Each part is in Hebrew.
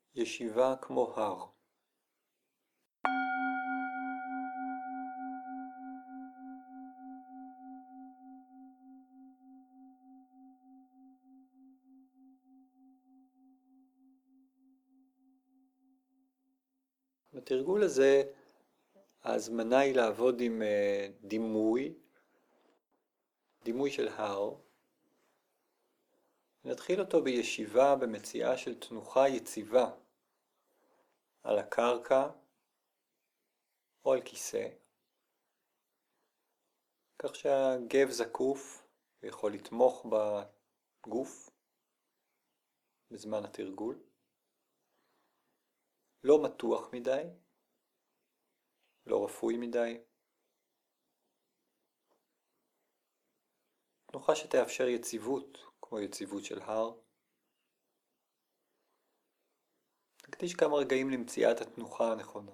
ישיבה כמו הר. בתרגול הזה ההזמנה היא לעבוד עם דימוי של הר. נתחיל אותו בישיבה במציאה של תנוחה יציבה על הקרקע או על כיסא, כך שהגב זקוף ויכול לתמוך בגוף בזמן התרגול. לא מתוח מדי, לא רפוי מדי. תנוחה שתאפשר יציבות, כמו יציבות של הר. נקדיש כמה רגעים למציאת התנוחה הנכונה.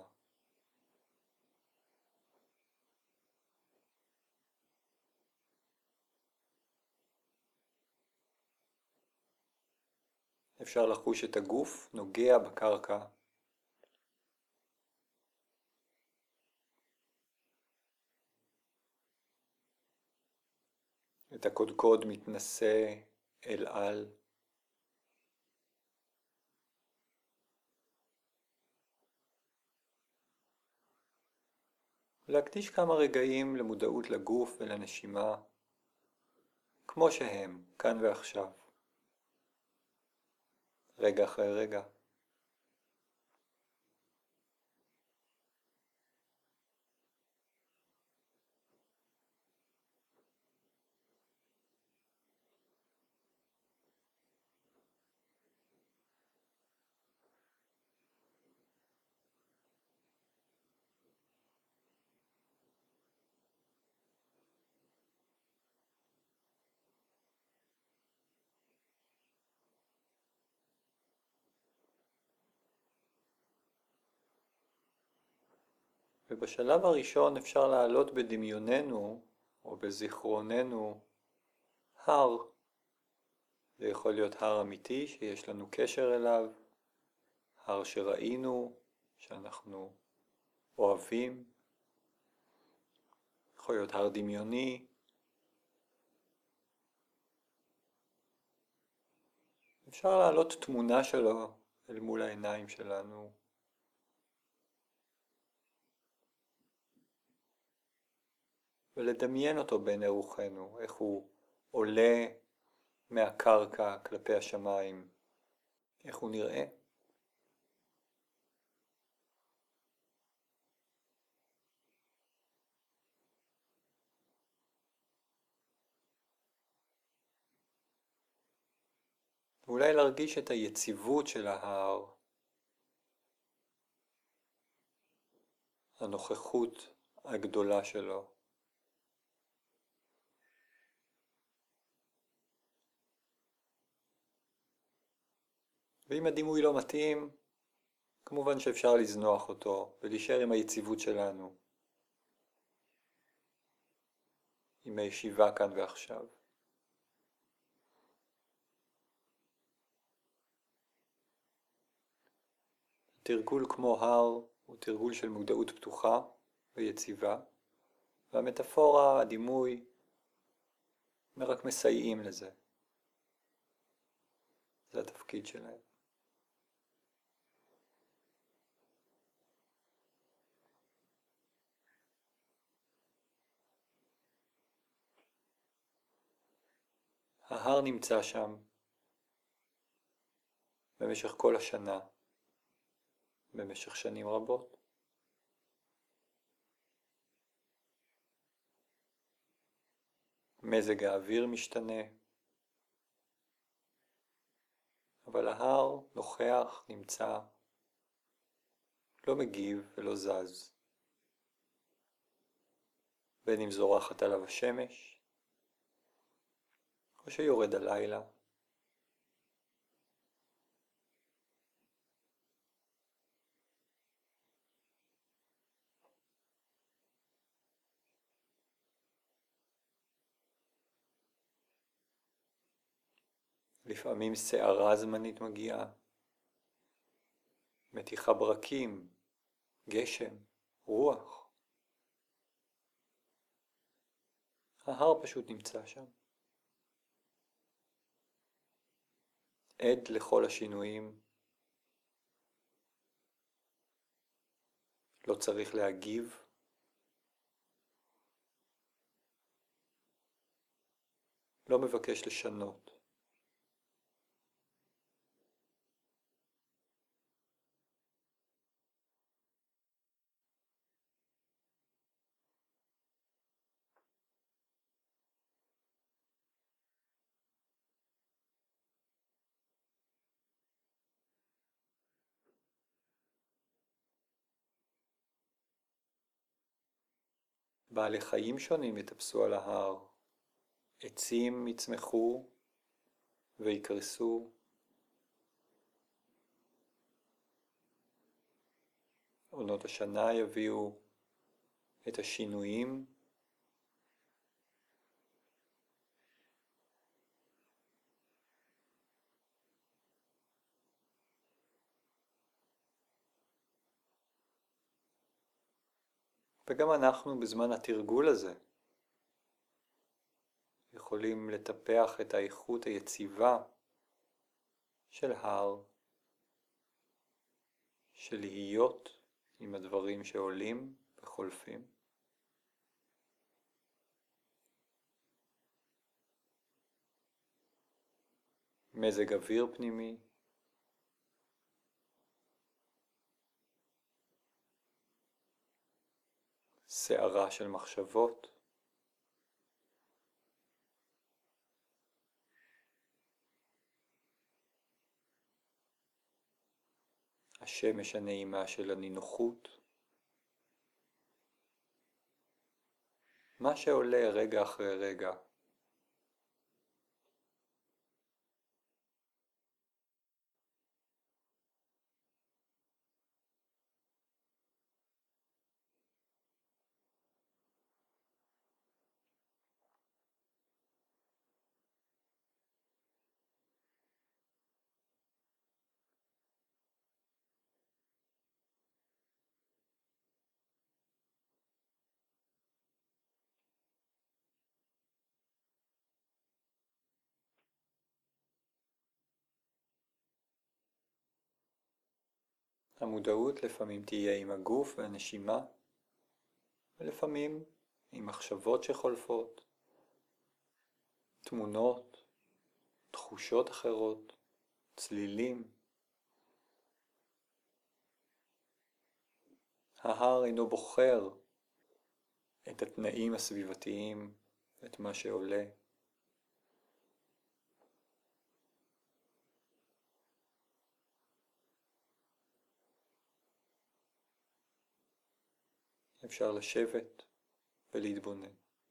אפשר לחוש את הגוף נוגע בקרקע. את הקודקוד מתנשא אל על. להקדיש כמה רגעים למודעות לגוף ולנשימה, כמו שהם, כאן ועכשיו. רגע אחרי רגע. ובשלב הראשון אפשר להעלות בדמיוננו או בזיכרוננו הר. זה יכול להיות הר אמיתי שיש לנו קשר אליו, הר שראינו, שאנחנו אוהבים, יכול להיות הר דמיוני. אפשר להעלות תמונה שלו אל מול העיניים שלנו. ולדמיין אותו בעיני רוחנו, איך הוא עולה מהקרקע כלפי השמיים, איך הוא נראה. ואולי להרגיש את היציבות של ההר, הנוכחות הגדולה שלו. ואם הדימוי לא מתאים, כמובן שאפשר לזנוח אותו ולהישאר עם היציבות שלנו, עם הישיבה כאן ועכשיו. תרגול כמו הר הוא תרגול של מודעות פתוחה ויציבה, והמטאפורה, הדימוי, רק מסייעים לזה. זה התפקיד שלהם. ההר נמצא שם במשך כל השנה, במשך שנים רבות. מזג האוויר משתנה, אבל ההר נוכח, נמצא, לא מגיב ולא זז. בין אם זורחת עליו השמש, או שיורד הלילה. לפעמים שערה זמנית מגיעה. מתיחה ברקים, גשם, רוח. ההר פשוט נמצא שם. עד לכל השינויים. לא צריך להגיב. לא מבקש לשנות. בעלי חיים שונים יטפסו על ההר. עצים יצמחו ויקרסו. עונות השנה יביאו את השינויים. וגם אנחנו בזמן התרגול הזה יכולים לטפח את האיכות היציבה של הר, של להיות עם הדברים שעולים וחולפים. מזג אוויר פנימי, סערה של מחשבות, השמש הנעימה של הנינוחות, מה שעולה רגע אחרי רגע. המודעות לפעמים תהיה עם הגוף והנשימה, ולפעמים עם מחשבות שחולפות, תמונות, תחושות אחרות, צלילים. ההר אינו בוחר את התנאים הסביבתיים, את מה שעולה. אפשר לשבת ולהתבונן.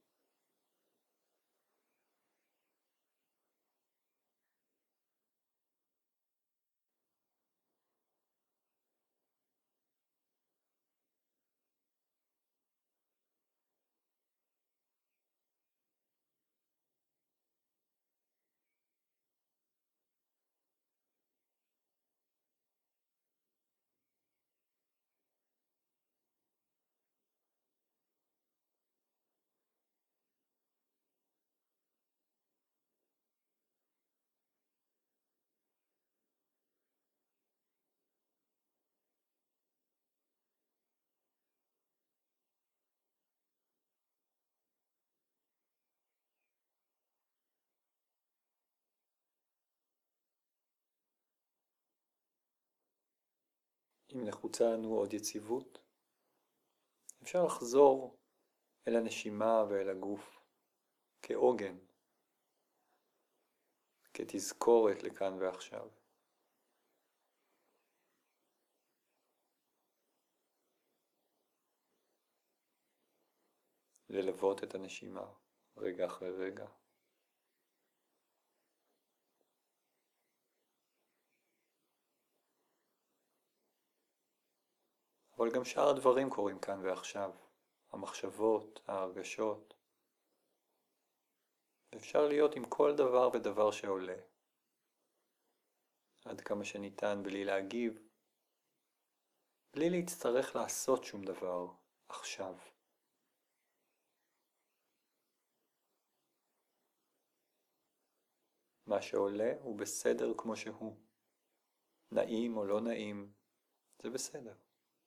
אם נחוצה לנו עוד יציבות, אפשר לחזור אל הנשימה ואל הגוף כעוגן, כתזכורת לכאן ועכשיו. ללוות את הנשימה רגע אחרי רגע. אבל גם שאר הדברים קורים כאן ועכשיו, המחשבות, ההרגשות. אפשר להיות עם כל דבר ודבר שעולה, עד כמה שניתן בלי להגיב, בלי להצטרך לעשות שום דבר עכשיו. מה שעולה הוא בסדר כמו שהוא. נעים או לא נעים, זה בסדר.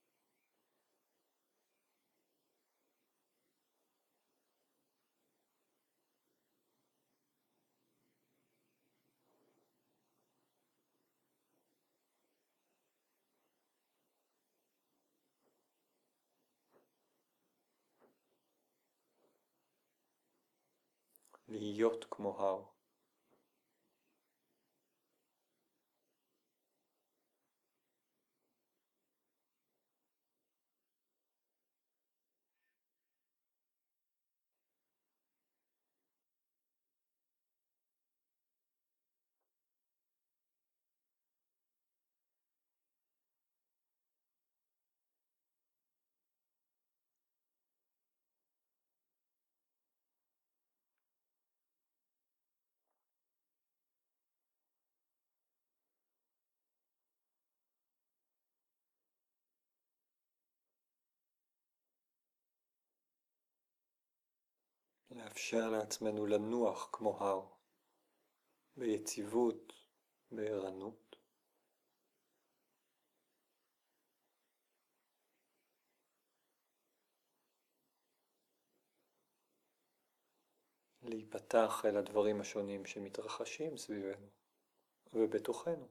להיות כמו הר. לאפשר לעצמנו לנוח כמו הר, ביציבות, בערנות. להיפתח אל הדברים השונים שמתרחשים סביבנו ובתוכנו.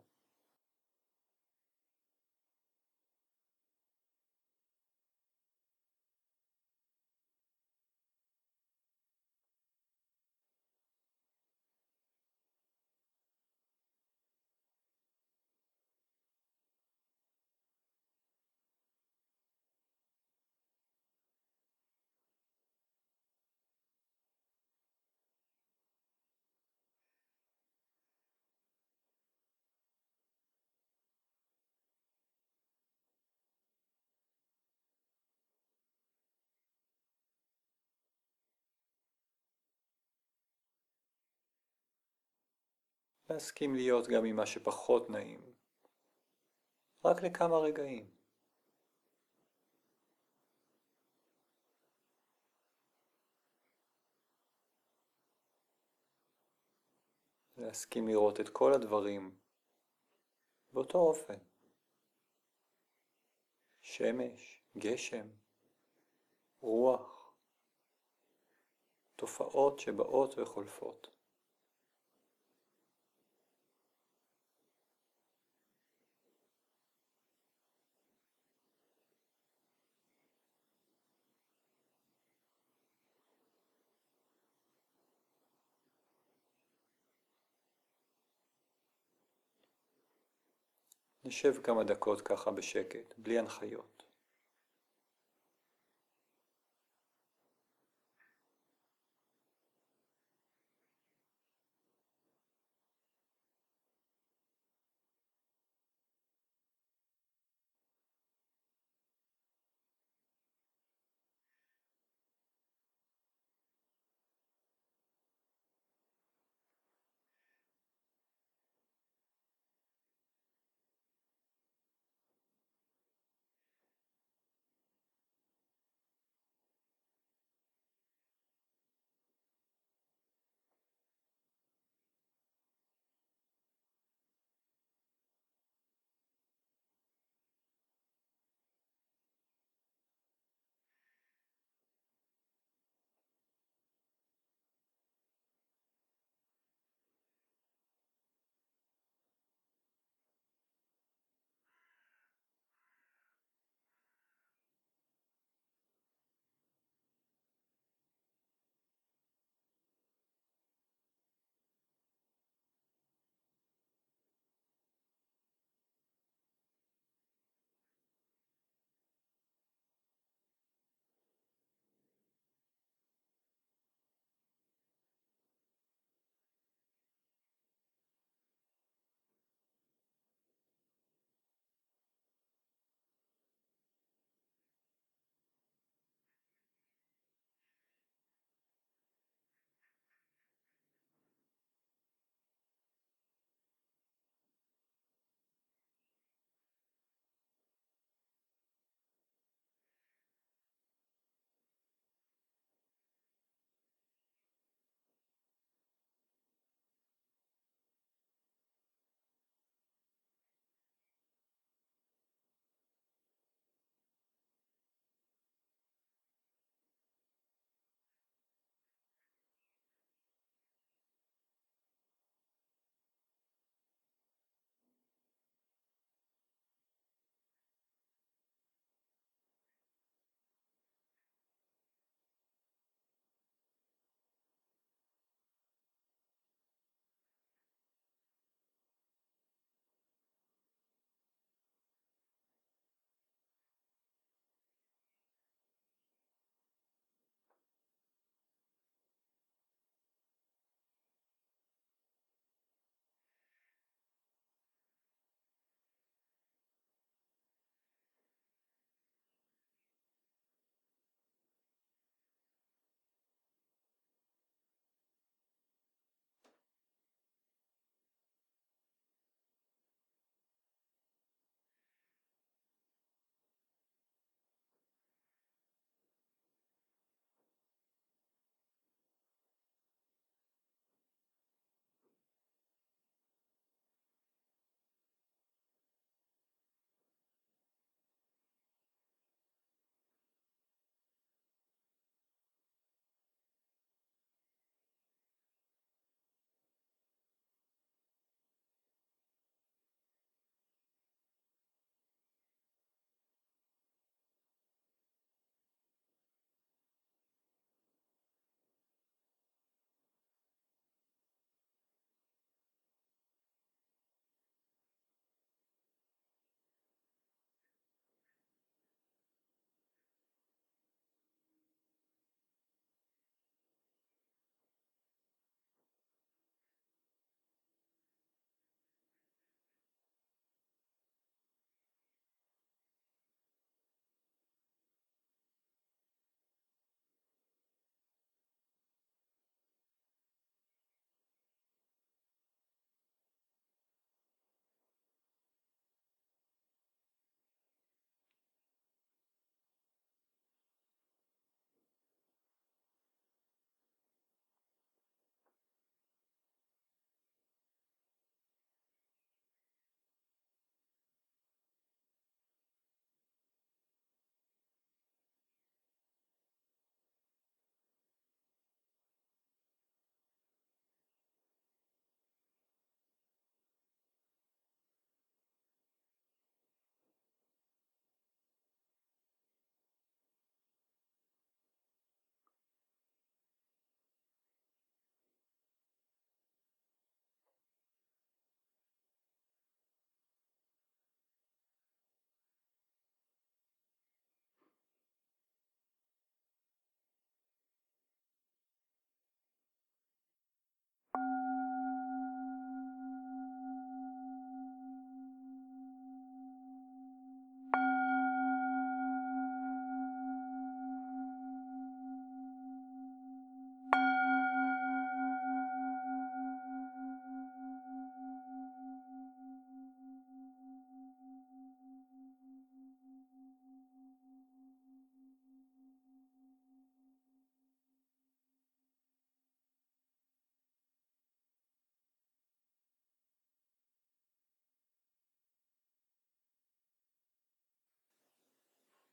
להסכים להיות גם עם מה שפחות נעים, רק לכמה רגעים. להסכים לראות את כל הדברים באותו אופן. שמש, גשם, רוח, תופעות שבאות וחולפות. נשב כמה דקות ככה בשקט, בלי הנחיות.